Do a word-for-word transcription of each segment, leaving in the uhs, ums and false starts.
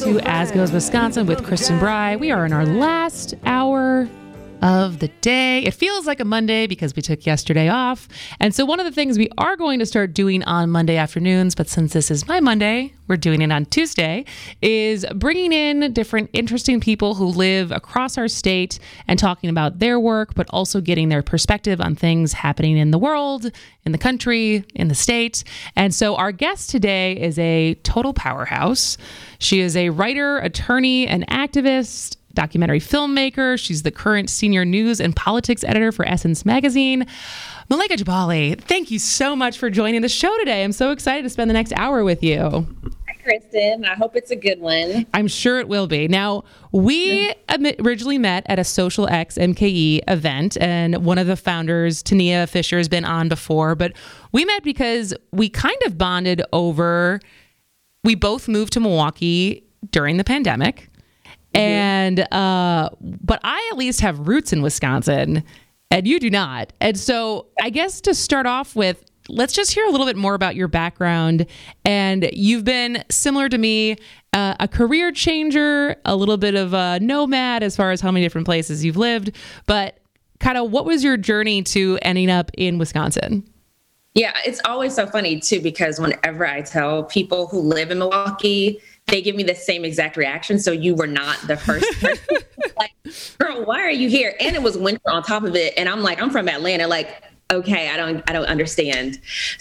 to As Goes Wisconsin with Kristen Bry. We are in our last hour of the day. It feels like a Monday because we took yesterday off. And so one of the things we are going to start doing on Monday afternoons, but since this is my Monday, we're doing it on Tuesday, is bringing in different interesting people who live across our state and talking about their work, but also getting their perspective on things happening in the world, in the country, in the state. And so our guest today is a total powerhouse. She is a writer, attorney, and activist, documentary filmmaker. She's the current senior news and politics editor for Essence Magazine. Malika Jabali, thank you so much for joining the show today. I'm so excited to spend the next hour with you. Hi, Kristen. I hope it's a good one. I'm sure it will be. Now, we originally met at a Social X M K E event, and one of the founders, Tania Fisher, has been on before, but we met because we kind of bonded over, we both moved to Milwaukee during the pandemic. And, uh, but I at least have roots in Wisconsin and you do not. And so I guess to start off with, let's just hear a little bit more about your background. And you've been similar to me, uh, a career changer, a little bit of a nomad as far as how many different places you've lived, but kind of what was your journey to ending up in Wisconsin? Yeah, it's always so funny too, because whenever I tell people who live in Milwaukee, they give me the same exact reaction. So you were not the first person. Like, girl, why are you here? And it was winter on top of it. And I'm like, I'm from Atlanta. Like, okay, I don't, I don't understand.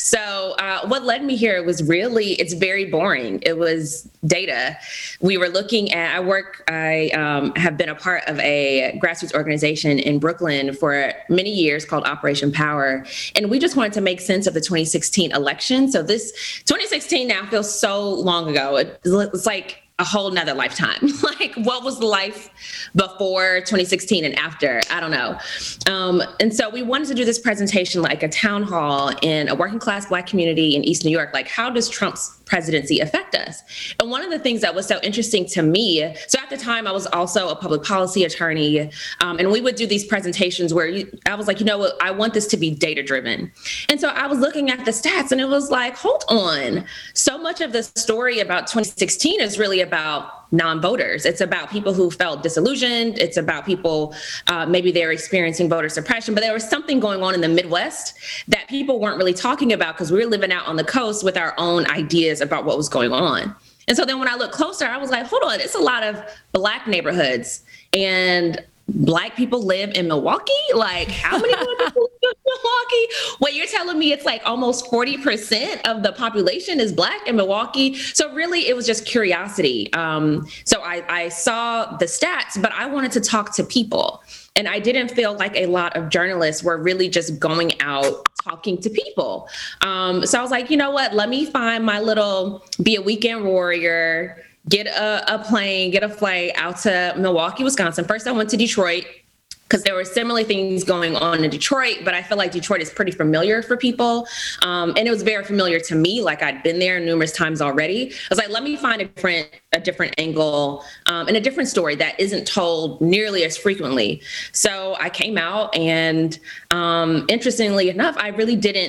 So uh, what led me here was really, it's very boring. It was data. We were looking at, I work, I um, have been a part of a grassroots organization in Brooklyn for many years called Operation Power. And we just wanted to make sense of the twenty sixteen election. So this twenty sixteen now feels so long ago. It, it's like a whole nother lifetime. Like, what was life before twenty sixteen and after? I don't know. Um, and so we wanted to do this presentation, like a town hall in a working class Black community in East New York. Like, how does Trump's presidency affect us? And one of the things that was so interesting to me, so at the time I was also a public policy attorney, um, and we would do these presentations where you, I was like, you know what, I want this to be data driven. And so I was looking at the stats and it was like, hold on. So much of the story about twenty sixteen is really about non-voters. It's about people who felt disillusioned. It's about people, uh, maybe they're experiencing voter suppression, but there was something going on in the Midwest that people weren't really talking about because we were living out on the coast with our own ideas about what was going on. And so then when I looked closer, I was like, hold on, it's a lot of Black neighborhoods and Black people live in Milwaukee? Like, how many Black people live in Milwaukee? Well, you're telling me it's like almost forty percent of the population is Black in Milwaukee. So really, it was just curiosity. Um, so I, I saw the stats, but I wanted to talk to people. And I didn't feel like a lot of journalists were really just going out talking to people. Um, so I was like, you know what, let me find my little, be a weekend warrior, get a, a plane, get a flight out to Milwaukee, Wisconsin. First, I went to Detroit because there were similar things going on in Detroit, but I feel like Detroit is pretty familiar for people. Um, and it was very familiar to me, like I'd been there numerous times already. I was like, let me find a different, a different angle um, and a different story that isn't told nearly as frequently. So I came out and um, interestingly enough, I really didn't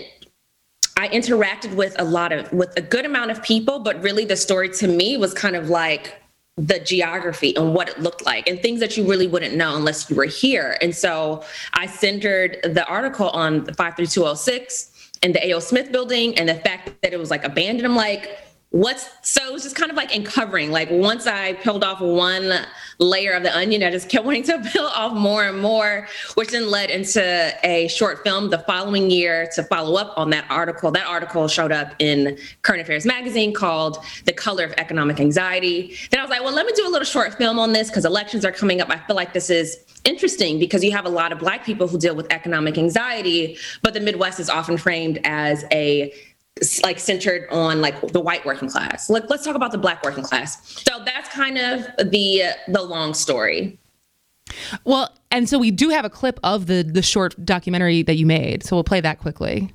I interacted with a lot of, with a good amount of people, but really the story to me was kind of like the geography and what it looked like and things that you really wouldn't know unless you were here. And so I centered the article on the five three two oh six and the A O Smith building and the fact that it was like abandoned. I'm like, what's, so it was just kind of like uncovering, like once I peeled off one layer of the onion, I just kept wanting to peel off more and more, which then led into a short film the following year to follow up on that article. That article showed up in Current Affairs magazine called The Color of Economic Anxiety. Then I was like, well, let me do a little short film on this because elections are coming up. I feel like this is interesting because you have a lot of Black people who deal with economic anxiety, but the Midwest is often framed as a like centered on like the white working class. Like, let's talk about the Black working class. So that's kind of the the long story. Well, and so we do have a clip of the the short documentary that you made. So we'll play that quickly.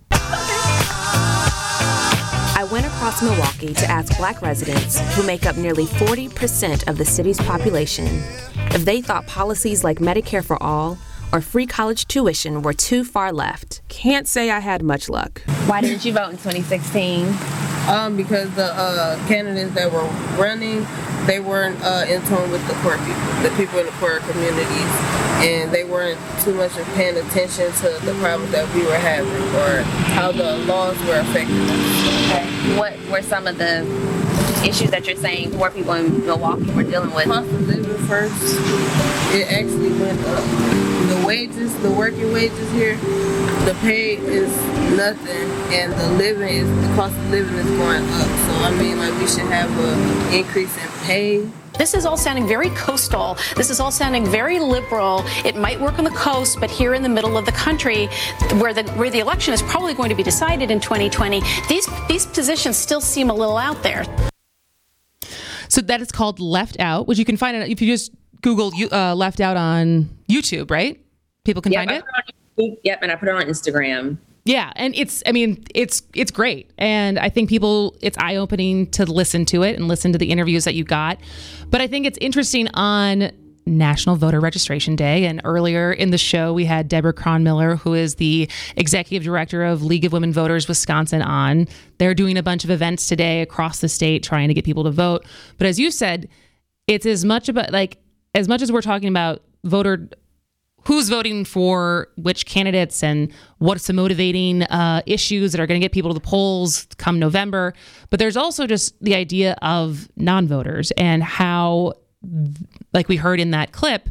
I went across Milwaukee to ask Black residents, who make up nearly forty percent of the city's population, if they thought policies like Medicare for All or free college tuition were too far left. Can't say I had much luck. Why didn't you vote in twenty sixteen? Um, because the uh, candidates that were running, they weren't uh, in tune with the poor people, the people in the poor communities, and they weren't too much of paying attention to the problems that we were having or how the laws were affecting us. Okay. What were some of the issues that you're saying poor people in Milwaukee were dealing with? Cost of living first, it actually went up. The wages, the working wages here, the pay is nothing, and the living is, the cost of living is going up. So I mean, like, we should have an increase in pay. This is all sounding very coastal. This is all sounding very liberal. It might work on the coast, but here in the middle of the country, where the where the election is probably going to be decided in twenty twenty, these these positions still seem a little out there. So that is called Left Out, which you can find it if you just Google uh, Left Out on YouTube, right? People can yep, find I it. put it on, yep, and I put it on Instagram. Yeah, and it's, I mean, it's it's great. And I think people, it's eye-opening to listen to it and listen to the interviews that you got. But I think it's interesting on National Voter Registration Day. And earlier in the show, we had Deborah Cronmiller, who is the executive director of League of Women Voters Wisconsin, on. They're doing a bunch of events today across the state trying to get people to vote. But as you said, it's as much about, like, as much as we're talking about voter who's voting for which candidates and what's the motivating uh, issues that are going to get people to the polls come November. But there's also just the idea of non-voters and how, like we heard in that clip,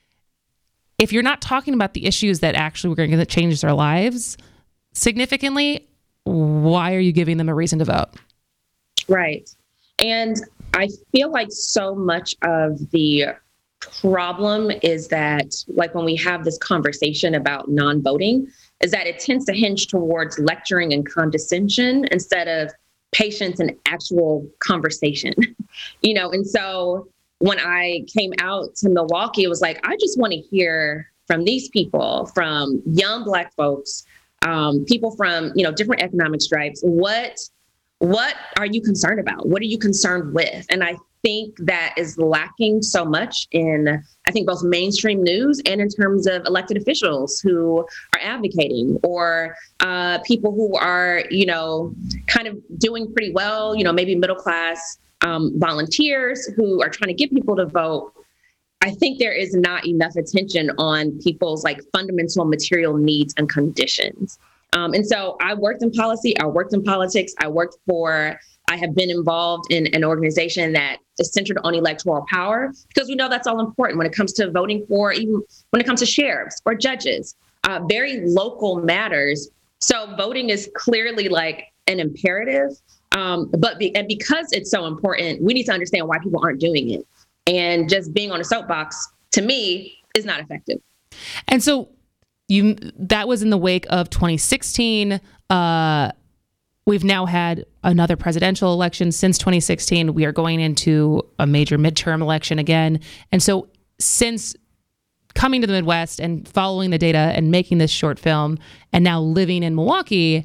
if you're not talking about the issues that actually we're going to change their lives significantly, why are you giving them a reason to vote? Right. And I feel like so much of the problem is that, like, when we have this conversation about non-voting, is that it tends to hinge towards lecturing and condescension instead of patience and actual conversation. You know, and so when I came out to Milwaukee, it was like, I just want to hear from these people, from young Black folks, um, people from, you know, different economic stripes. What, what are you concerned about? What are you concerned with? And I think that is lacking so much in, I think, both mainstream news and in terms of elected officials who are advocating, or uh, people who are, you know, kind of doing pretty well, you know, maybe middle class um, volunteers who are trying to get people to vote. I think there is not enough attention on people's, like, fundamental material needs and conditions. Um, and so I worked in policy, I worked in politics, I worked for, I have been involved in an organization that is centered on electoral power, because we know that's all important when it comes to voting for, even when it comes to sheriffs or judges, uh, very local matters. So voting is clearly like an imperative. Um, but be, and because it's so important, we need to understand why people aren't doing it. And just being on a soapbox, to me, is not effective. And so you that was in the wake of twenty sixteen. Uh, we've now had another presidential election since twenty sixteen. We are going into a major midterm election again. And so since coming to the Midwest and following the data and making this short film and now living in Milwaukee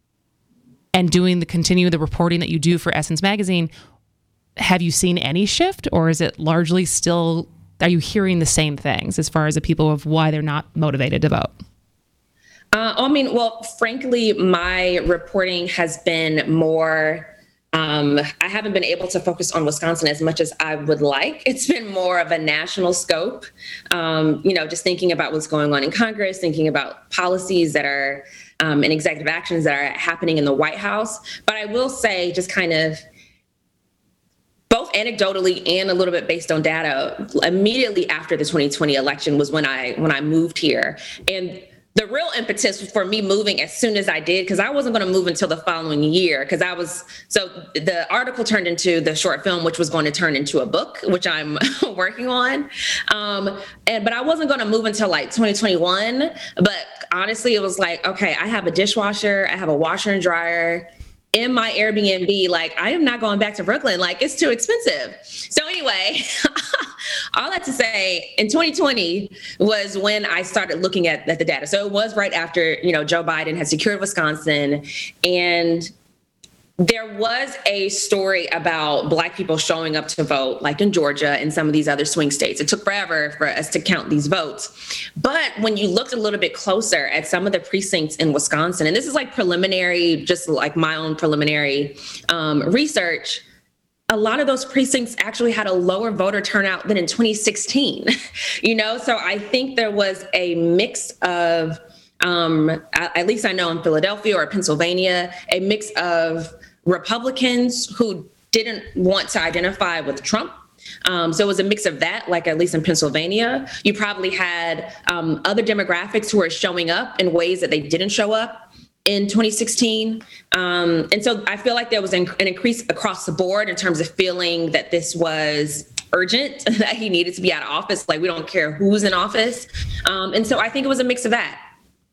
and doing the continue the reporting that you do for Essence Magazine, have you seen any shift, or is it largely still, are you hearing the same things as far as the people of why they're not motivated to vote? Uh, I mean, well, frankly, my reporting has been more, um, I haven't been able to focus on Wisconsin as much as I would like. It's been more of a national scope, um, you know, just thinking about what's going on in Congress, thinking about policies that are um, and executive actions that are happening in the White House. But I will say, just kind of both anecdotally and a little bit based on data, immediately after the twenty twenty election was when I when I moved here. And the real impetus for me moving as soon as I did, because I wasn't going to move until the following year, because I was, so the article turned into the short film, which was going to turn into a book, which I'm working on. Um, and but I wasn't going to move until like twenty twenty-one. But honestly, it was like, okay, I have a dishwasher, I have a washer and dryer in my Airbnb. Like, I am not going back to Brooklyn. Like, it's too expensive. So anyway, all that to say, in twenty twenty was when I started looking at, at the data. So it was right after, you know, Joe Biden had secured Wisconsin. And there was a story about Black people showing up to vote, like in Georgia and some of these other swing states. It took forever for us to count these votes. But when you looked a little bit closer at some of the precincts in Wisconsin, and this is like preliminary, just like my own preliminary um, research, a lot of those precincts actually had a lower voter turnout than in twenty sixteen. You know, so I think there was a mix of, um, at least I know in Philadelphia or Pennsylvania, a mix of Republicans who didn't want to identify with Trump. Um, so it was a mix of that, like at least in Pennsylvania. You probably had um, other demographics who were showing up in ways that they didn't show up in twenty sixteen. Um, and so I feel like there was an, an increase across the board in terms of feeling that this was urgent, that he needed to be out of office. Like, we don't care who's in office. Um, and so I think it was a mix of that.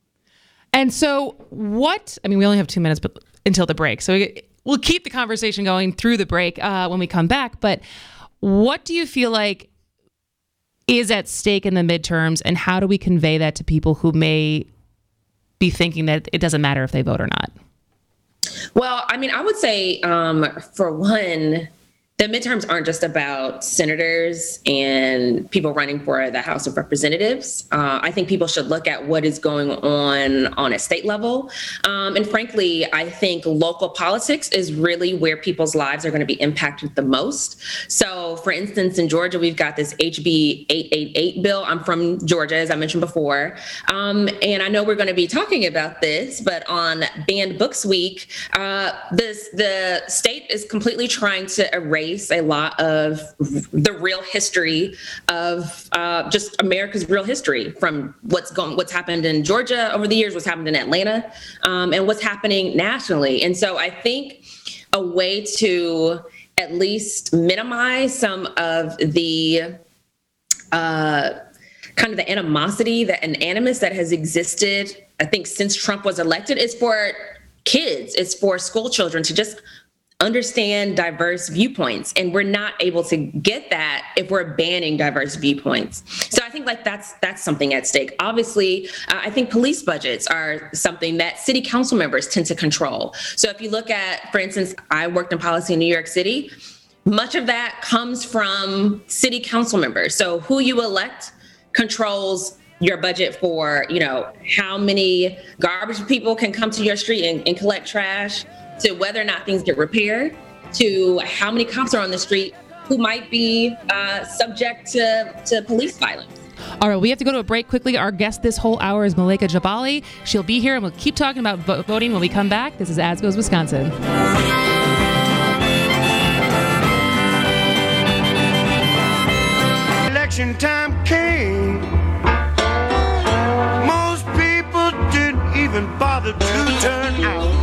And so what, I mean, we only have two minutes but until the break. So we, we'll keep the conversation going through the break uh, when we come back. But what do you feel like is at stake in the midterms, and how do we convey that to people who may be thinking that it doesn't matter if they vote or not? Well, I mean, I would say, um, for one, the midterms aren't just about senators and people running for the House of Representatives. Uh, I think people should look at what is going on on a state level. Um, and frankly, I think local politics is really where people's lives are going to be impacted the most. So, for instance, in Georgia, we've got this H B eight eighty-eight bill. I'm from Georgia, as I mentioned before. Um, and I know we're going to be talking about this, but on Banned Books Week, uh, this, the state is completely trying to erase a lot of the real history of uh, just America's real history, from what's going, what's happened in Georgia over the years, what's happened in Atlanta, um, and what's happening nationally. And so I think a way to at least minimize some of the uh, kind of the animosity, that and animus that has existed, I think, since Trump was elected, is for kids, it's for school children to just understand diverse viewpoints. And we're not able to get that if we're banning diverse viewpoints. So I think like that's that's something at stake. Obviously, uh, I think police budgets are something that city council members tend to control. So if you look at, for instance, I worked in policy in New York City, much of that comes from city council members. So who you elect controls your budget for, you know, how many garbage people can come to your street and, and collect trash, to whether or not things get repaired, to how many cops are on the street who might be uh, subject to, to police violence. All right, we have to go to a break quickly. Our guest this whole hour is Malaika Jabali. She'll be here, and we'll keep talking about vo- voting when we come back. This is As Goes Wisconsin. Election time came. Most people didn't even bother to turn out.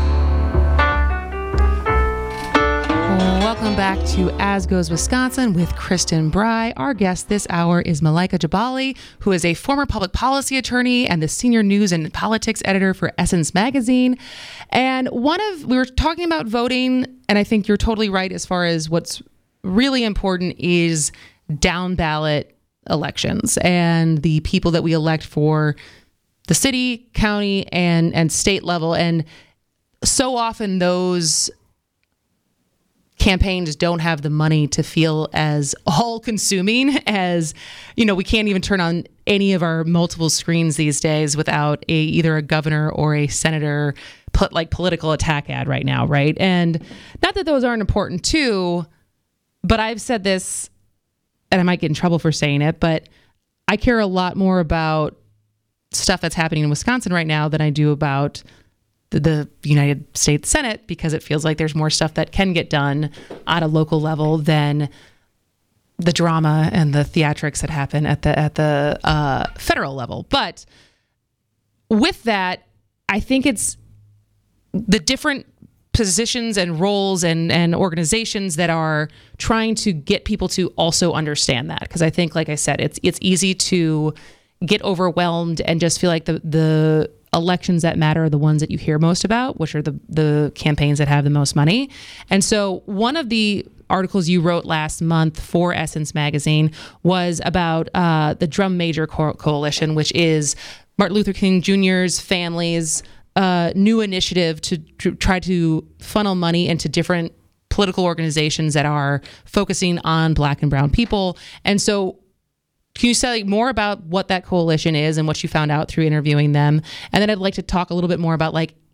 Welcome back to As Goes Wisconsin with Kristen Bry. Our guest this hour is Malaika Jabali, who is a former public policy attorney and the senior news and politics editor for Essence Magazine. And one of, we were talking about voting, and I think you're totally right as far as what's really important is down ballot elections and the people that we elect for the city, county, and, and state level. And so often those campaigns don't have the money to feel as all-consuming as, you know, we can't even turn on any of our multiple screens these days without a either a governor or a senator put like political attack ad right now, right? And not that those aren't important too, but I've said this, and I might get in trouble for saying it, but I care a lot more about stuff that's happening in Wisconsin right now than I do about the United States Senate, because it feels like there's more stuff that can get done at a local level than the drama and the theatrics that happen at the at the uh, federal level. But with that, I think it's the different positions and roles and, and organizations that are trying to get people to also understand that. Because I think, like I said, it's it's easy to get overwhelmed and just feel like the the elections that matter are the ones that you hear most about, which are the the campaigns that have the most money. And so one of the articles you wrote last month for Essence Magazine was about uh, the Drum Major Co- Coalition, which is Martin Luther King Junior's family's uh, new initiative to, to try to funnel money into different political organizations that are focusing on Black and brown people. And so can you say more about what that coalition is and what you found out through interviewing them? And then I'd like to talk a little bit more about, like,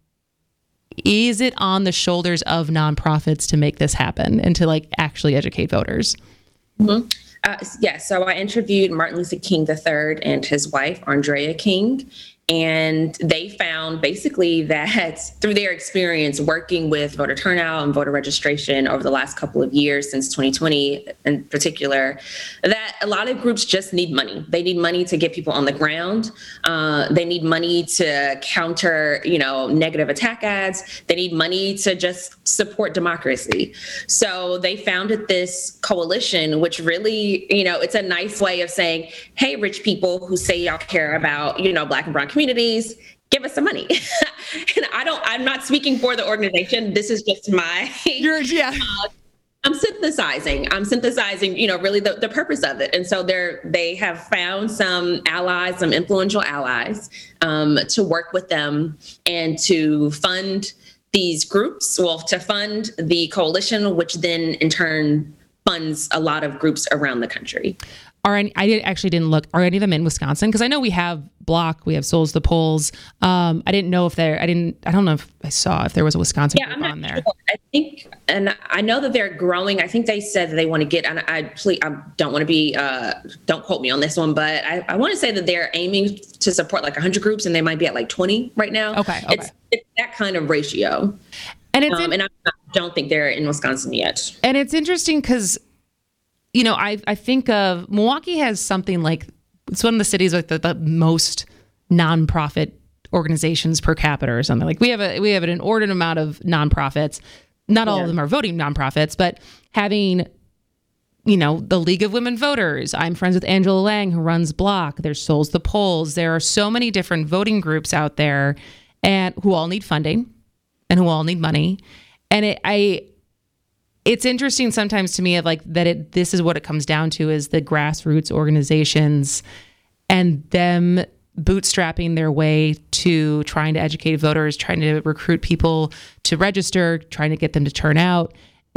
is it on the shoulders of nonprofits to make this happen and to, like, actually educate voters? Mm-hmm. Uh, yes. Yeah, so I interviewed Martin Luther King the third and his wife, Andrea King. And they found basically that through their experience working with voter turnout and voter registration over the last couple of years, since twenty twenty in particular, that a lot of groups just need money. They need money to get people on the ground. Uh, they need money to counter, you know, negative attack ads. They need money to just support democracy. So they founded this coalition, which really, you know, it's a nice way of saying, hey, rich people who say y'all care about, you know, Black and brown communities, communities, give us some money. And I don't, I'm not speaking for the organization. This is just my, You're, yeah. uh, I'm synthesizing, I'm synthesizing, you know, really the, the purpose of it. And so they're, they have found some allies, some influential allies um, to work with them and to fund these groups, well, to fund the coalition, which then in turn funds a lot of groups around the country. Are any, I did, actually didn't look, are any of them in Wisconsin? Because I know we have Block, we have Souls the Polls. Um, I didn't know if there, I didn't, I don't know if I saw if there was a Wisconsin yeah, group I'm not on there. Sure. I think, and I know that they're growing. I think they said that they want to get, and I, please, I don't want to be, uh, don't quote me on this one, but I, I want to say that they're aiming to support like one hundred groups and they might be at like twenty right now. Okay. okay. It's, it's that kind of ratio. And it's, um, in, and I don't think they're in Wisconsin yet. And it's interesting because, you know, I I think of Milwaukee has something like, it's one of the cities with the, the most nonprofit organizations per capita or something. Like we have a we have an inordinate amount of nonprofits. Not all yeah. of them are voting nonprofits, but having, you know, the League of Women Voters. I'm friends with Angela Lang, who runs Block. There's Souls the Polls. There are so many different voting groups out there, and who all need funding, and who all need money. And it, I. It's interesting sometimes to me of like that it this is what it comes down to is the grassroots organizations and them bootstrapping their way to trying to educate voters, trying to recruit people to register, trying to get them to turn out.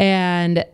And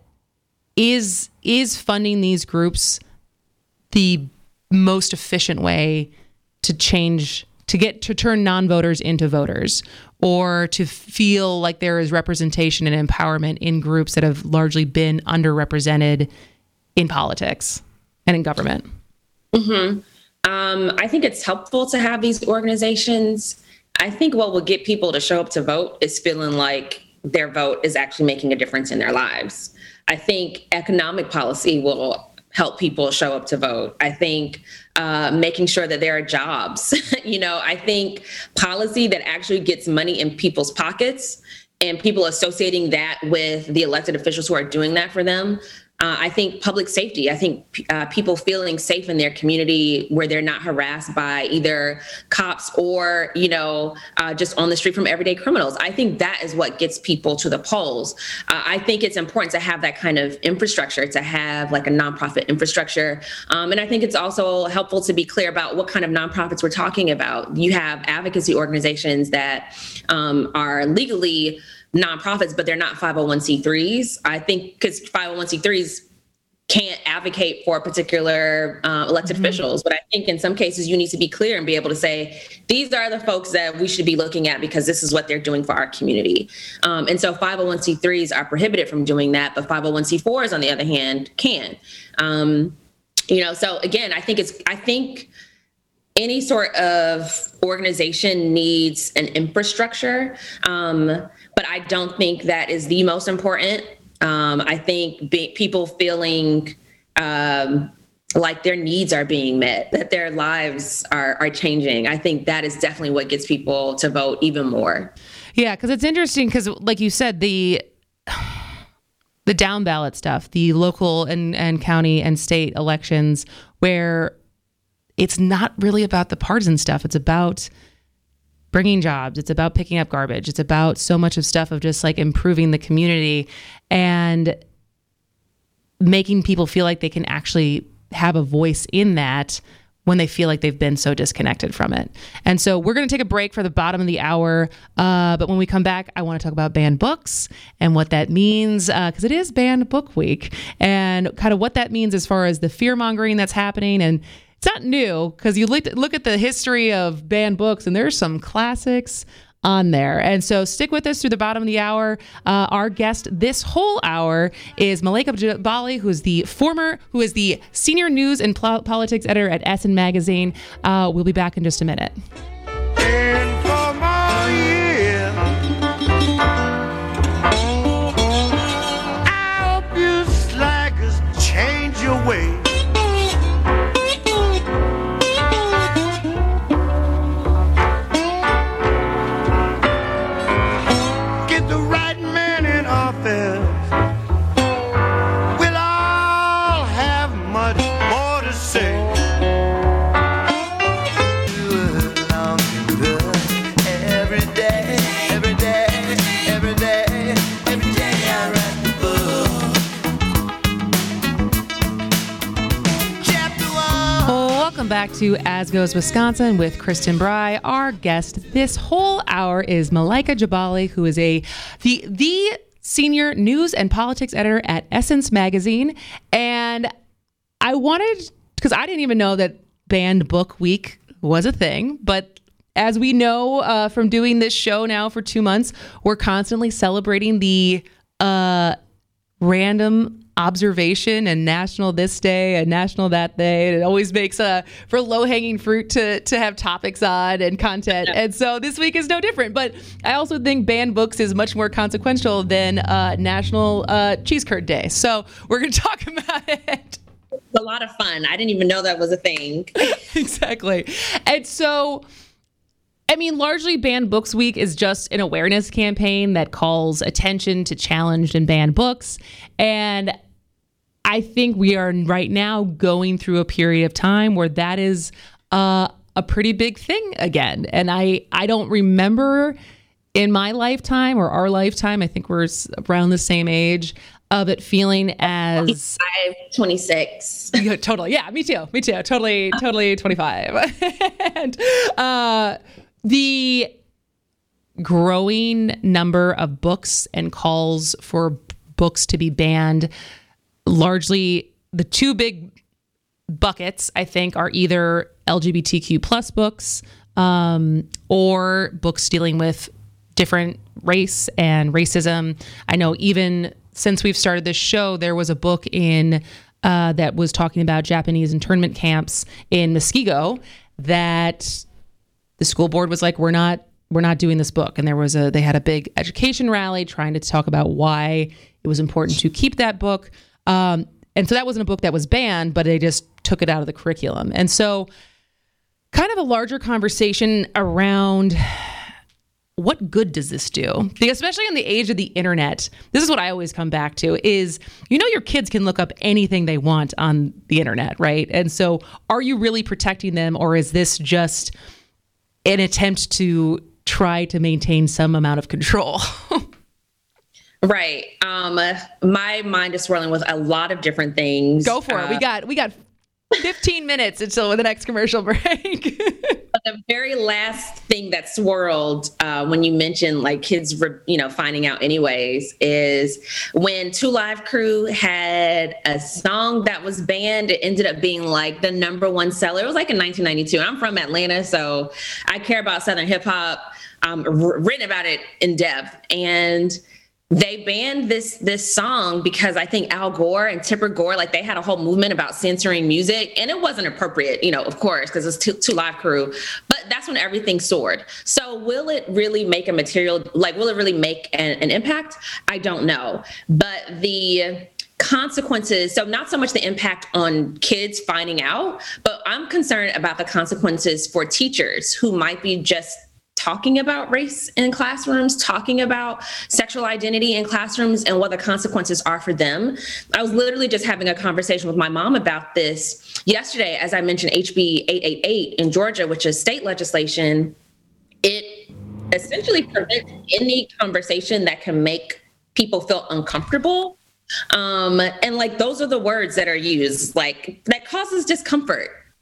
is is funding these groups the most efficient way to change, to get to turn non-voters into voters, or to feel like there is representation and empowerment in groups that have largely been underrepresented in politics and in government? Mm-hmm. Um, I think it's helpful to have these organizations. I think what will get people to show up to vote is feeling like their vote is actually making a difference in their lives. I think economic policy will help people show up to vote. I think uh, making sure that there are jobs. you know, I think policy that actually gets money in people's pockets and people associating that with the elected officials who are doing that for them. Uh, I think public safety, I think uh, people feeling safe in their community where they're not harassed by either cops or, you know, uh, just on the street from everyday criminals. I think that is what gets people to the polls. Uh, I think it's important to have that kind of infrastructure, to have like a nonprofit infrastructure. Um, and I think it's also helpful to be clear about what kind of nonprofits we're talking about. You have advocacy organizations that um, are legally nonprofits, but they're not five oh one c threes. I think because five oh one c threes can't advocate for particular uh, elected mm-hmm. officials. But I think in some cases you need to be clear and be able to say, these are the folks that we should be looking at because this is what they're doing for our community. Um, and so five oh one c threes are prohibited from doing that, but five oh one c fours, on the other hand, can. Um, you know, so again, I think it's, I think any sort of organization needs an infrastructure. Um, But I don't think that is the most important. Um, I think be, people feeling um, like their needs are being met, that their lives are, are changing. I think that is definitely what gets people to vote even more. Yeah, because it's interesting because, like you said, the the down ballot stuff, the local and, and county and state elections, where it's not really about the partisan stuff. It's about bringing jobs. It's about picking up garbage. It's about so much of stuff of just like improving the community and making people feel like they can actually have a voice in that when they feel like they've been so disconnected from it. And so we're going to take a break for the bottom of the hour. Uh, but when we come back, I want to talk about banned books and what that means, because uh, it is banned book week, and kind of what that means as far as the fear mongering that's happening. And it's not new, because you look, look at the history of banned books, and there's some classics on there. And so stick with us through the bottom of the hour. Uh, our guest this whole hour is Malaika Jabali, who is the former, who is the senior news and pol- politics editor at Essence Magazine. Uh, we'll be back in just a minute. And for my year, I hope you slackers change your way. We'll all have much more to say. Every day, every day, every day, every day I write the book. Chapter one. Welcome back to As Goes Wisconsin with Kristen Bry. Our guest this whole hour is Malaika Jabali, who is a the the senior news and politics editor at Essence Magazine. And I wanted, because I didn't even know that Banned Book Week was a thing, but as we know uh, from doing this show now for two months, we're constantly celebrating the uh, random observation and national this day and national that day. And it always makes uh, for low-hanging fruit to to have topics on and content. And so this week is no different. But I also think banned books is much more consequential than uh, National uh, Cheese Curd Day. So we're going to talk about it. It's a lot of fun. I didn't even know that was a thing. Exactly. And so, I mean, largely Banned Books Week is just an awareness campaign that calls attention to challenged and banned books. And I think we are right now going through a period of time where that is uh, a pretty big thing again. And I, I don't remember in my lifetime or our lifetime, I think we're around the same age, of it feeling as twenty-five, twenty-six. Yeah, totally. Yeah, me too. Me too. Totally, totally twenty-five. And uh, the growing number of books and calls for books to be banned, largely the two big buckets, I think, are either L G B T Q plus books um, or books dealing with different race and racism. I know even since we've started this show, there was a book in uh, that was talking about Japanese internment camps in Muskego that the school board was like, we're not we're not doing this book. And there was a they had a big education rally trying to talk about why it was important to keep that book. Um, and so that wasn't a book that was banned, but they just took it out of the curriculum. And so kind of a larger conversation around what good does this do? Because especially in the age of the internet, this is what I always come back to is, you know, your kids can look up anything they want on the internet, right? And so are you really protecting them, or is this just an attempt to try to maintain some amount of control? Right. Um, my mind is swirling with a lot of different things. Go for uh, it. We got we got fifteen minutes until the next commercial break. But the very last thing that swirled uh, when you mentioned like kids, you know, finding out anyways, is when Two Live Crew had a song that was banned. It ended up being like the number one seller. It was like in nineteen ninety-two. And I'm from Atlanta, so I care about Southern hip hop. Um, written about it in depth, and they banned this this song because I think Al Gore and Tipper Gore, like they had a whole movement about censoring music, and it wasn't appropriate, you know, of course, because it's Two, Two Live Crew. But that's when everything soared. So will it really make a material, like, will it really make an, an impact? I don't know. But the consequences, so not so much the impact on kids finding out, but I'm concerned about the consequences for teachers who might be just talking about race in classrooms, talking about sexual identity in classrooms, and what the consequences are for them. I was literally just having a conversation with my mom about this yesterday. As I mentioned, H B eight eighty-eight in Georgia, which is state legislation, it essentially prevents any conversation that can make people feel uncomfortable. Um, and like, those are the words that are used, like, that causes discomfort.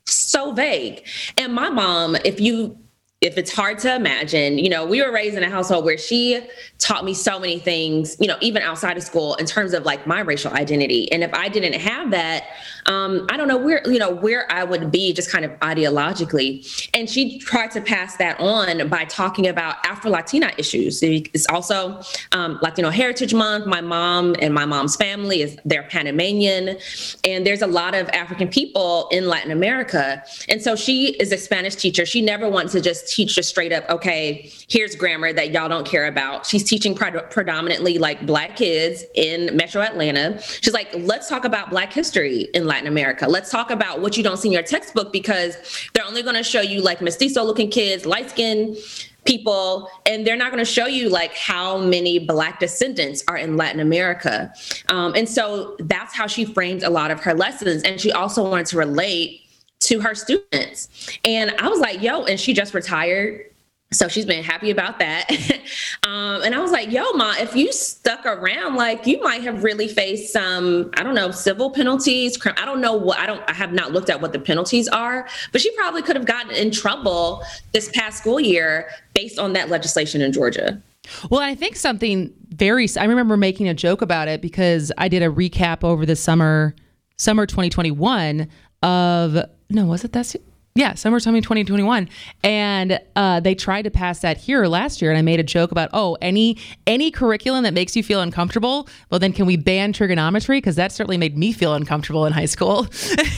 so vague. And my mom, if you if it's hard to imagine, you know, we were raised in a household where she taught me so many things, you know, even outside of school in terms of like my racial identity. And if I didn't have that, um, I don't know where, you know, where I would be just kind of ideologically. And she tried to pass that on by talking about Afro-Latina issues. It's also um, Latino Heritage Month. My mom and my mom's family is, they're Panamanian. And there's a lot of African people in Latin America. And so she is a Spanish teacher. She never wanted to just teach just straight up, okay, here's grammar that y'all don't care about. She's teaching pre- predominantly like Black kids in Metro Atlanta. She's like, let's talk about Black history in Latin America. Let's talk about what you don't see in your textbook, because they're only going to show you like mestizo looking kids, light skinned people, and they're not going to show you like how many Black descendants are in Latin America. Um, and so that's how she framed a lot of her lessons. And she also wanted to relate to her students. And I was like, yo, and she just retired. So she's been happy about that. um, and I was like, yo, Ma, if you stuck around, like you might have really faced some, I don't know, civil penalties. I don't know what, I don't, I have not looked at what the penalties are, but she probably could have gotten in trouble this past school year based on that legislation in Georgia. Well, I think something very, I remember making a joke about it because I did a recap over the summer, summer twenty twenty-one of, no, was it that? Yeah, summer twenty twenty-one. And uh, they tried to pass that here last year. And I made a joke about, oh, any any curriculum that makes you feel uncomfortable, well, then can we ban trigonometry? Because that certainly made me feel uncomfortable in high school.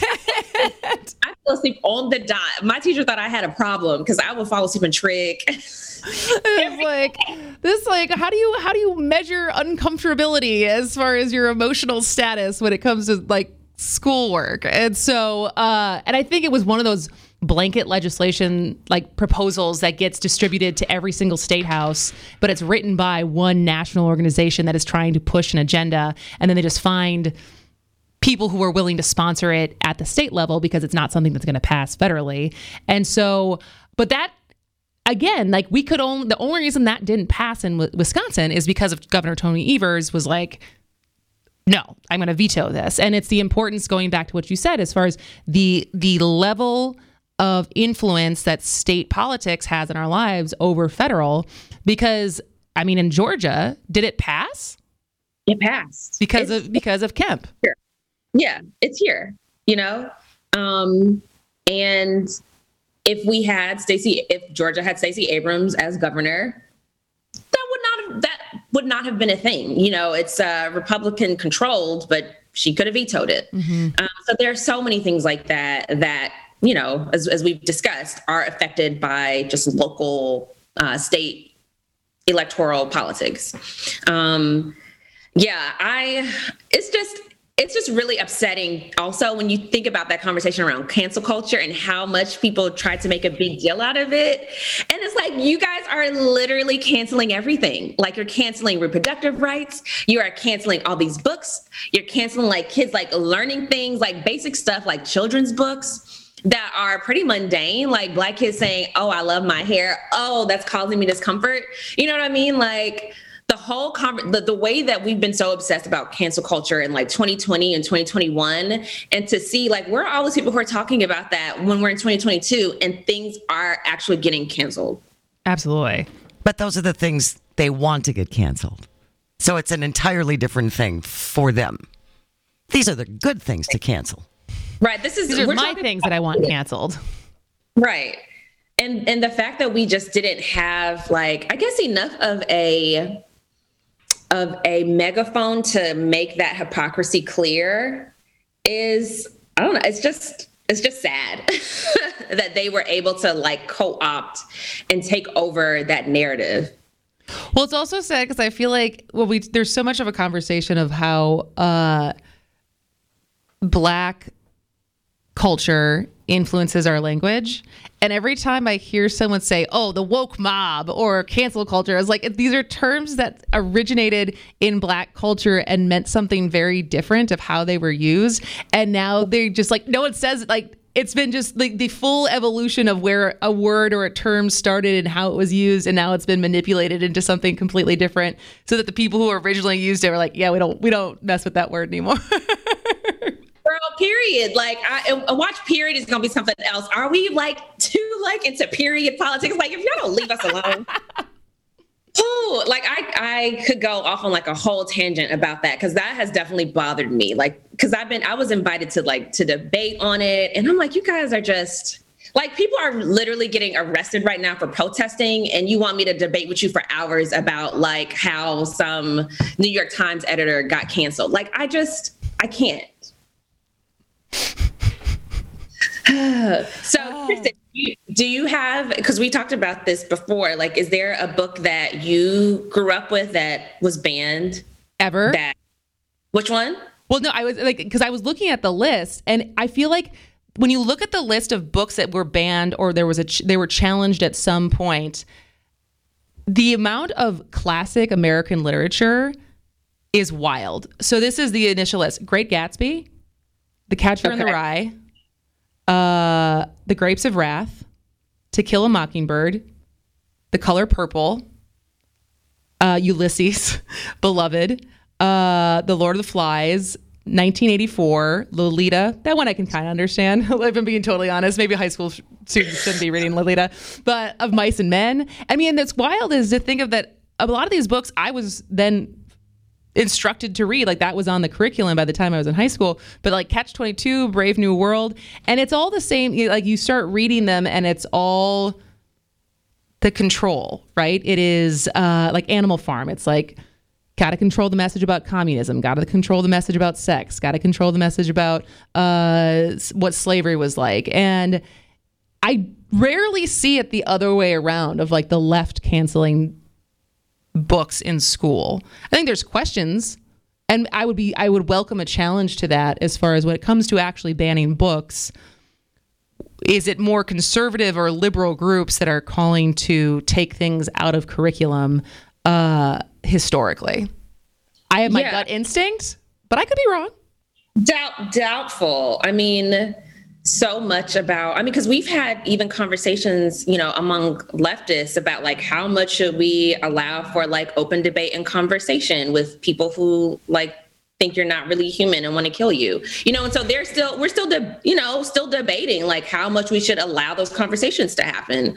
I fell asleep on the dot. My teacher thought I had a problem because I would fall asleep in trig. It's like this, like, how do you how do you measure uncomfortability as far as your emotional status when it comes to like schoolwork? And so, uh, and I think it was one of those blanket legislation like proposals that gets distributed to every single state house, but it's written by one national organization that is trying to push an agenda. And then they just find people who are willing to sponsor it at the state level because it's not something that's going to pass federally. And so, but that, again, like we could only, the only reason that didn't pass in Wisconsin is because of Governor Tony Evers was like, no, I'm going to veto this. And it's the importance, going back to what you said, as far as the the level of influence that state politics has in our lives over federal. Because, I mean, in Georgia, did it pass? It passed. Because it's, of because of Kemp. Here. Yeah, it's here, you know? Um, and if we had Stacey, if Georgia had Stacey Abrams as governor, that would not have, that would not have been a thing. You know, it's uh, Republican controlled, but she could have vetoed it. Mm-hmm. Um, so there are so many things like that that, you know, as, as we've discussed, are affected by just local uh, state electoral politics. Um, yeah, I, it's just, it's just really upsetting also when you think about that conversation around cancel culture and how much people try to make a big deal out of it. And it's like, you guys are literally canceling everything. Like, you're canceling reproductive rights. You are canceling all these books. You're canceling like kids, like learning things, like basic stuff, like children's books that are pretty mundane, like Black kids saying, oh, I love my hair. Oh, that's causing me discomfort. You know what I mean? Like, the whole con- the, the way that we've been so obsessed about cancel culture in like twenty twenty and twenty twenty-one, and to see like where are all these people who are talking about that when we're in twenty twenty-two and things are actually getting canceled. Absolutely. But those are the things they want to get canceled. So it's an entirely different thing for them. These are the good things to cancel. Right. This is These are my things that I want canceled. Right. And and the fact that we just didn't have like, I guess, enough of a of a megaphone to make that hypocrisy clear is, I don't know, it's just, it's just sad that they were able to like co-opt and take over that narrative. Well, it's also sad because I feel like, well, we, there's so much of a conversation of how uh, Black culture influences our language. And every time I hear someone say, oh, the woke mob or cancel culture, I was like, these are terms that originated in Black culture and meant something very different of how they were used. And now they're just like, no one says, like, it's been just like the full evolution of where a word or a term started and how it was used. And now it's been manipulated into something completely different so that the people who originally used it were like, yeah, we don't, we don't mess with that word anymore. Girl, period. Like, I, a watch period is going to be something else. Are we like too like into period politics? Like, if y'all don't leave us alone. Ooh, like I, I could go off on like a whole tangent about that, because that has definitely bothered me. Like, because I've been, I was invited to like to debate on it, and I'm like, you guys are just like, people are literally getting arrested right now for protesting, and you want me to debate with you for hours about like how some New York Times editor got canceled? Like, I just, I can't. So, Kristen, do you, do you have, because we talked about this before, like, is there a book that you grew up with that was banned? Ever? That, which one? Well, no, I was like, because I was looking at the list, and I feel like when you look at the list of books that were banned or there was a ch- they were challenged at some point, the amount of classic American literature is wild. So this is the initial list: Great Gatsby, The Catcher in Okay. the Rye, uh, The Grapes of Wrath, To Kill a Mockingbird, The Color Purple, uh, Ulysses, Beloved, uh, The Lord of the Flies, nineteen eighty-four, Lolita. That one I can kind of understand. If I'm being totally honest, maybe high school sh- students shouldn't be reading Lolita. But Of Mice and Men. I mean, that's wild is to think of that. A lot of these books I was then instructed to read. Like, that was on the curriculum by the time I was in high school. But like Catch twenty-two, Brave New World, and it's all the same. You- Like, you start reading them and it's all the control, right? It is uh, like Animal Farm. It's like, got to control the message about communism, got to control the message about sex, got to control the message about uh, what slavery was like. And I rarely see it the other way around, of like the left canceling books in school. I think there's questions, and I would be I would welcome a challenge to that as far as when it comes to actually banning books. Is it more conservative or liberal groups that are calling to take things out of curriculum uh, historically? I have my Yeah. gut instinct, but I could be wrong. Doubt, doubtful. I mean, so much about, I mean, because we've had even conversations, you know, among leftists about like, how much should we allow for like open debate and conversation with people who like think you're not really human and want to kill you, you know? And so they're still, we're still, de- you know, still debating like how much we should allow those conversations to happen.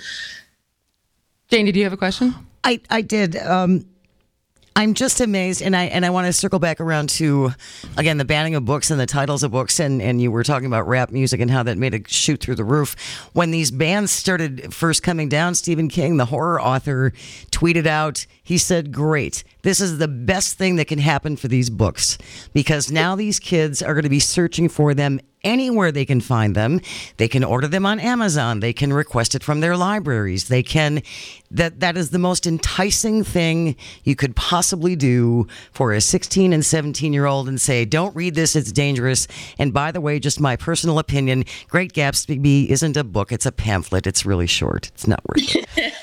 Jane, did you have a question? I, I did. Um, I'm just amazed, and I and I want to circle back around to, again, the banning of books and the titles of books, and, and you were talking about rap music and how that made it shoot through the roof. When these bans started first coming down, Stephen King, the horror author, tweeted out, he said, great, this is the best thing that can happen for these books, because now these kids are going to be searching for them anywhere they can find them. They can order them on Amazon. They can request it from their libraries. They can, that that is the most enticing thing you could possibly do for a sixteen and seventeen year old, and say, don't read this, it's dangerous. And by the way, just my personal opinion, Great Gatsby isn't a book, it's a pamphlet. It's really short. It's not worth it.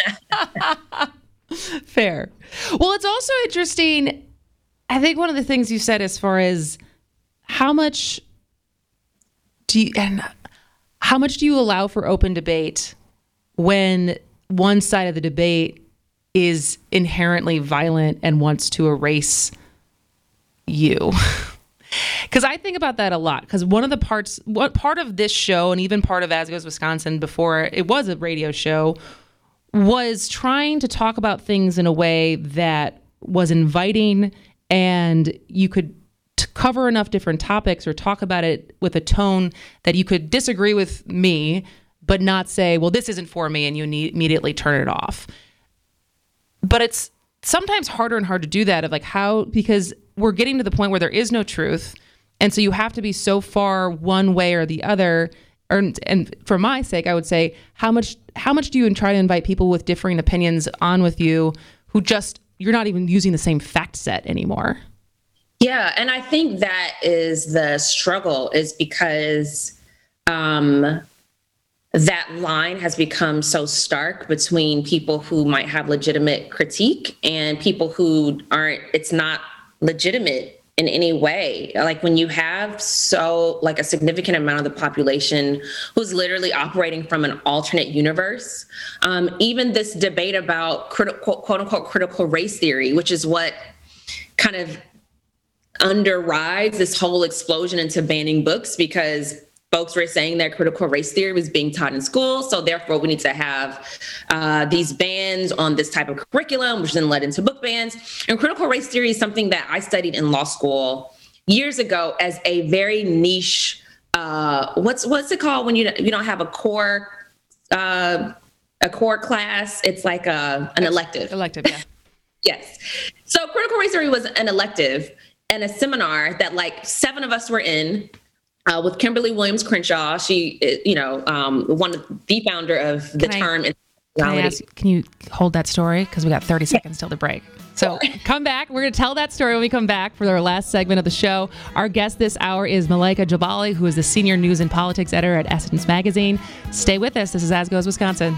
Fair. Well, it's also interesting. I think one of the things you said as far as how much do you, and how much do you allow for open debate when one side of the debate is inherently violent and wants to erase you? Because I think about that a lot. Because one of the parts, what part of this show, and even part of As Goes Wisconsin before it was a radio show, was trying to talk about things in a way that was inviting, and you could t- cover enough different topics or talk about it with a tone that you could disagree with me, but not say, well, this isn't for me, and you need, immediately turn it off. But it's sometimes harder and harder to do that, of like how, because we're getting to the point where there is no truth. And so you have to be so far one way or the other. Or, and for my sake, I would say, how much how much do you try to invite people with differing opinions on with you who just, you're not even using the same fact set anymore? Yeah, and I think that is the struggle, is because um, that line has become so stark between people who might have legitimate critique and people who aren't, it's not legitimate in any way. Like when you have so like a significant amount of the population who's literally operating from an alternate universe, um, even this debate about critical, quote unquote, critical race theory, which is what kind of underrides this whole explosion into banning books because folks were saying that critical race theory was being taught in school. So therefore, we need to have uh, these bans on this type of curriculum, which then led into book bans. And critical race theory is something that I studied in law school years ago as a very niche, uh, what's what's it called when you, you don't have a core uh, a core class? It's like a, an elective. Elective, yeah. Yes. So critical race theory was an elective and a seminar that like seven of us were in. Uh, with Kimberly Williams Crenshaw. She, you know, um, one of the founder of the can term. I, can, I ask, can you hold that story? Because we got thirty seconds till the break. So come back. We're going to tell that story when we come back for our last segment of the show. Our guest this hour is Malaika Jabali, who is the senior news and politics editor at Essence Magazine. Stay with us. This is As Goes Wisconsin.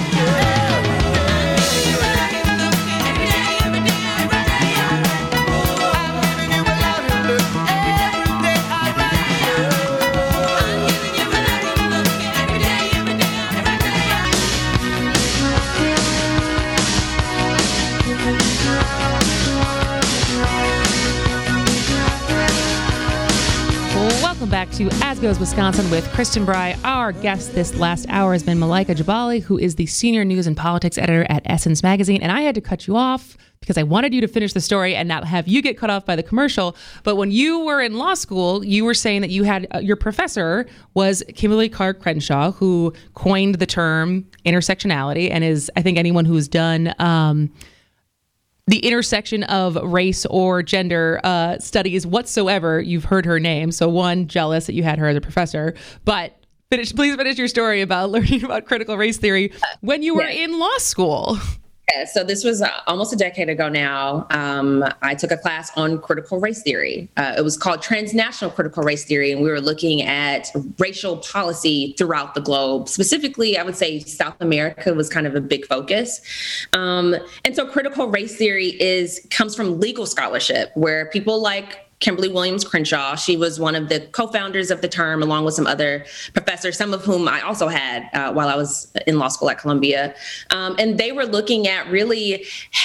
Welcome back to As Goes Wisconsin with Kristen Bry. Our guest this last hour has been Malaika Jabali, who is the senior news and politics editor at Essence Magazine. And I had to cut you off because I wanted you to finish the story and not have you get cut off by the commercial. But when you were in law school, you were saying that you had uh, your professor was Kimberly Clark Crenshaw, who coined the term intersectionality and is, I think, anyone who's done um, the intersection of race or gender uh, studies whatsoever, you've heard her name. So one, jealous that you had her as a professor, but finish, please finish your story about learning about critical race theory when you were yeah. in law school. Yeah, so this was uh, almost a decade ago now. Um, I took a class on critical race theory. Uh, it was called Transnational Critical Race Theory, and we were looking at racial policy throughout the globe. Specifically, I would say South America was kind of a big focus. Um, and so critical race theory is comes from legal scholarship, where people like Kimberly Williams Crenshaw, she was one of the co-founders of the term, along with some other professors, some of whom I also had uh, while I was in law school at Columbia. Um, and they were looking at really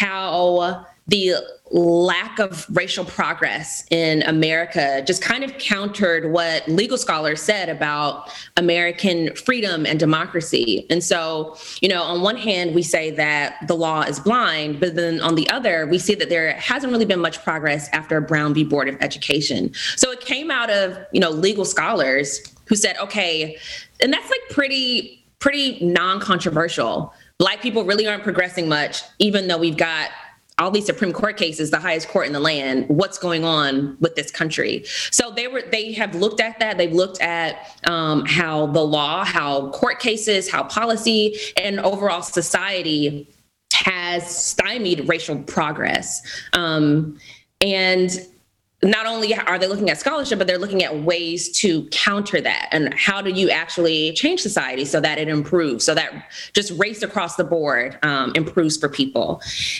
how the lack of racial progress in America just kind of countered what legal scholars said about American freedom and democracy. And so, you know, on one hand, we say that the law is blind, but then on the other, we see that there hasn't really been much progress after Brown v. Board of Education. So it came out of, you know, legal scholars who said, okay, and that's like pretty, pretty non-controversial. Black people really aren't progressing much, even though we've got all these Supreme Court cases, the highest court in the land. What's going on with this country? So they were, they have looked at that. They've looked at um, how the law, how court cases, how policy, and overall society has stymied racial progress. Um, and not only are they looking at scholarship, but they're looking at ways to counter that. And how do you actually change society so that it improves, so that just race across the board um, improves for people.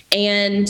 And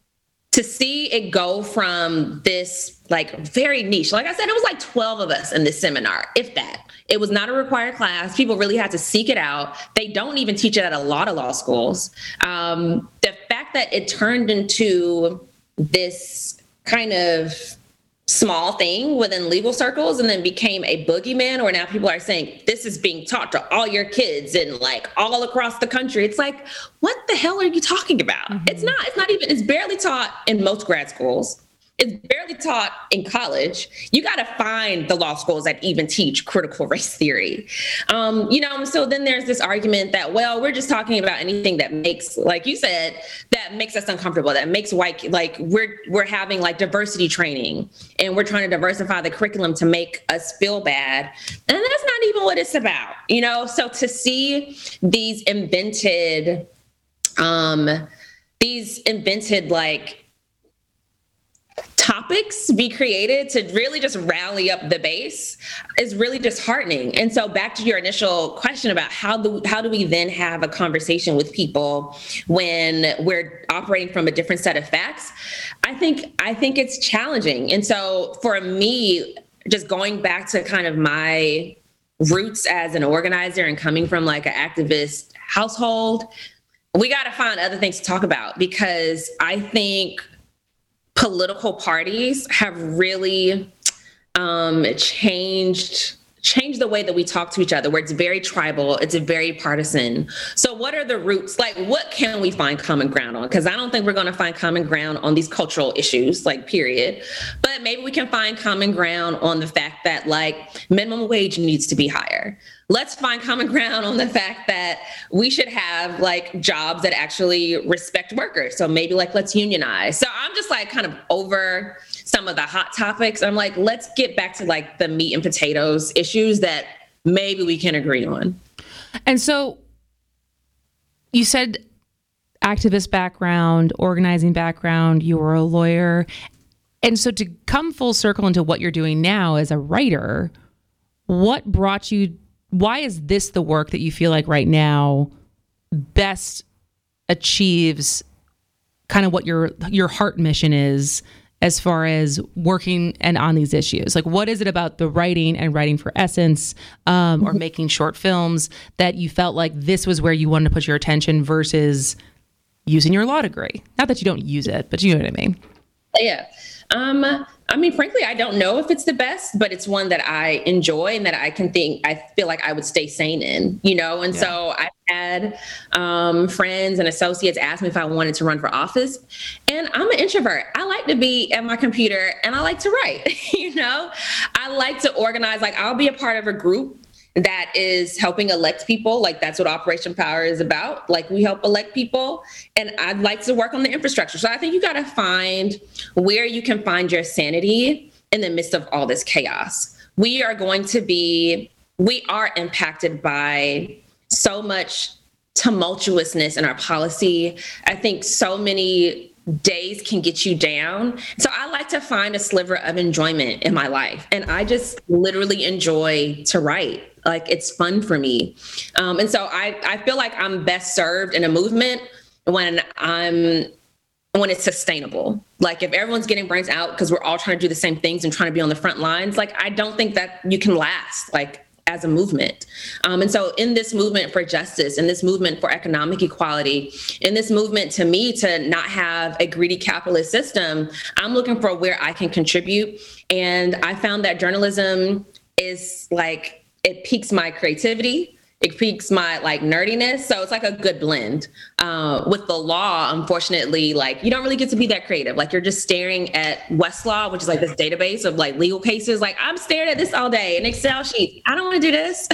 to see it go from this like very niche, like I said, it was like twelve of us in this seminar, if that. It was not a required class. People really had to seek it out. They don't even teach it at a lot of law schools. Um, the fact that it turned into this kind of small thing within legal circles and then became a boogeyman, where now people are saying this is being taught to all your kids and like all across the country. It's like, what the hell are you talking about? Mm-hmm. It's not, it's not even, it's barely taught in most grad schools. It's barely taught in college. You got to find the law schools that even teach critical race theory. Um, you know, so then there's this argument that, well, we're just talking about anything that makes, like you said, that makes us uncomfortable, that makes white, like we're, we're having like diversity training and we're trying to diversify the curriculum to make us feel bad. And that's not even what it's about, you know? So to see these invented, um, these invented like, topics be created to really just rally up the base is really disheartening. And so back to your initial question about how do, how do we then have a conversation with people when we're operating from a different set of facts? I think, I think it's challenging. And so for me, just going back to kind of my roots as an organizer and coming from like an activist household, we got to find other things to talk about, because I think political parties have really um, changed change the way that we talk to each other, where it's very tribal, it's very partisan. So what are the roots? Like, what can we find common ground on? Because I don't think we're going to find common ground on these cultural issues, like, period. But maybe we can find common ground on the fact that, like, minimum wage needs to be higher. Let's find common ground on the fact that we should have, like, jobs that actually respect workers. So maybe, like, let's unionize. So I'm just, like, kind of over some of the hot topics. I'm like, let's get back to, like, the meat and potatoes issues that maybe we can agree on. And so you said activist background, organizing background, you were a lawyer. And so to come full circle into what you're doing now as a writer, what brought you, why is this the work that you feel like right now best achieves kind of what your your heart mission is as far as working and on these issues? Like, what is it about the writing and writing for Essence um, or making short films that you felt like this was where you wanted to put your attention versus using your law degree? Not that you don't use it, but you know what I mean? Yeah. Um, I mean, frankly, I don't know if it's the best, but it's one that I enjoy and that I can think, I feel like I would stay sane in, you know? And yeah. So I had um, friends and associates ask me if I wanted to run for office. And I'm an introvert. I like to be at my computer and I like to write, you know? I like to organize, like, I'll be a part of a group that is helping elect people. Like, that's what Operation Power is about. Like, we help elect people, and I'd like to work on the infrastructure. So I think you got to find where you can find your sanity in the midst of all this chaos. We are going to be, we are impacted by so much tumultuousness in our policy. I think so many days can get you down. So I like to find a sliver of enjoyment in my life. And I just literally enjoy to write. Like, it's fun for me. Um, and so I, I feel like I'm best served in a movement when I'm, when it's sustainable. Like, if everyone's getting burnt out because we're all trying to do the same things and trying to be on the front lines, like, I don't think that you can last, like, as a movement. Um, and so in this movement for justice, in this movement for economic equality, in this movement, to me, to not have a greedy capitalist system, I'm looking for where I can contribute. And I found that journalism is, like, it piques my creativity. It piques my, like, nerdiness. So it's like a good blend. Uh, with the law, unfortunately, like, you don't really get to be that creative. Like, you're just staring at Westlaw, which is like this database of, like, legal cases. Like, I'm staring at this all day, an Excel sheet. I don't want to do this.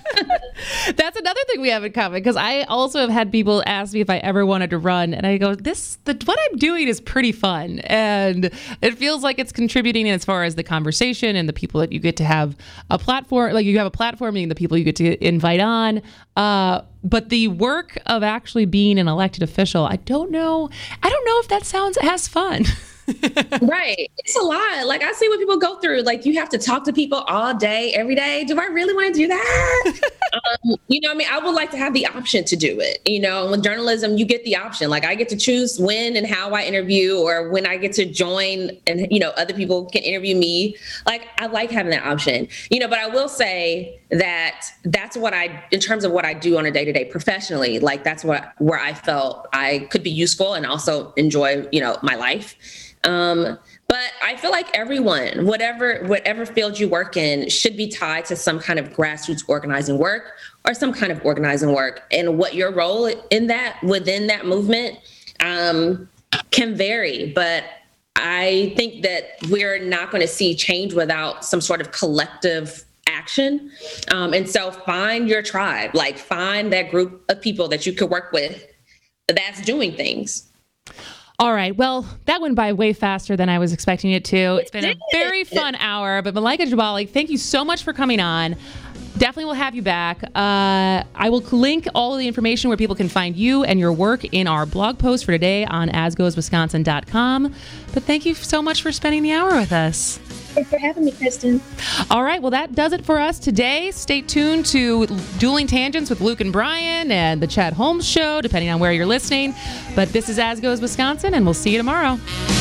That's another thing we have in common, because I also have had people ask me if I ever wanted to run, and I go, this, the, what I'm doing is pretty fun, and it feels like it's contributing as far as the conversation and the people that you get to have a platform, like, you have a platform, meaning the people you get to invite on. Uh, but the work of actually being an elected official, I don't know. I don't know if that sounds as fun. Right. It's a lot. Like, I see what people go through. Like, you have to talk to people all day, every day. Do I really want to do that? um, you know what I mean? I would like to have the option to do it. You know, with journalism, you get the option. Like, I get to choose when and how I interview, or when I get to join and, you know, other people can interview me. Like, I like having that option, you know, but I will say that that's what I, in terms of what I do on a day-to-day professionally, like, that's what, where I felt I could be useful and also enjoy, you know, my life. Um, but I feel like everyone, whatever whatever field you work in, should be tied to some kind of grassroots organizing work or some kind of organizing work. And what your role in that, within that movement, um, can vary. But I think that we're not going to see change without some sort of collective action. Um, and so find your tribe, like, find that group of people that you could work with that's doing things. All right. Well, that went by way faster than I was expecting it to. It's been a very fun hour. But Malaika Jabali, thank you so much for coming on. Definitely will have you back. Uh, I will link all of the information where people can find you and your work in our blog post for today on as goes wisconsin dot com. But thank you so much for spending the hour with us. Thanks for having me, Kristen. All right. Well, that does it for us today. Stay tuned to Dueling Tangents with Luke and Brian and the Chad Holmes Show, depending on where you're listening. But this is As Goes Wisconsin, and we'll see you tomorrow.